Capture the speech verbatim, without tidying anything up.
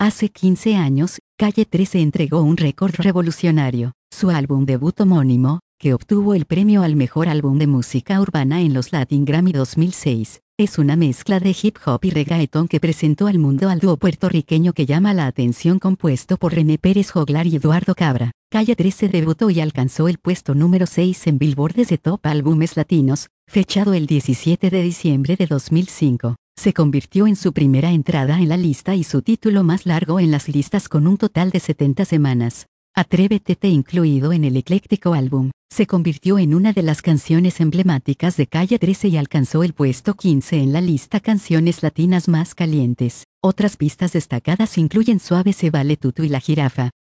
Hace quince años, Calle trece entregó un récord revolucionario. Su álbum debut homónimo, que obtuvo el premio al mejor álbum de música urbana en los Latin Grammy dos mil seis, es una mezcla de hip hop y reggaeton que presentó al mundo al dúo puertorriqueño que llama la atención, compuesto por René Pérez Joglar y Eduardo Cabra. Calle trece debutó y alcanzó el puesto número seis en Billboard de Top Álbumes Latinos, fechado el diecisiete de diciembre de dos mil cinco. Se convirtió en su primera entrada en la lista y su título más largo en las listas, con un total de setenta semanas. Atrévete, incluido en el ecléctico álbum, se convirtió en una de las canciones emblemáticas de Calle trece y alcanzó el puesto quince en la lista Canciones Latinas Más Calientes. Otras pistas destacadas incluyen Suave se vale Tutu y La Jirafa.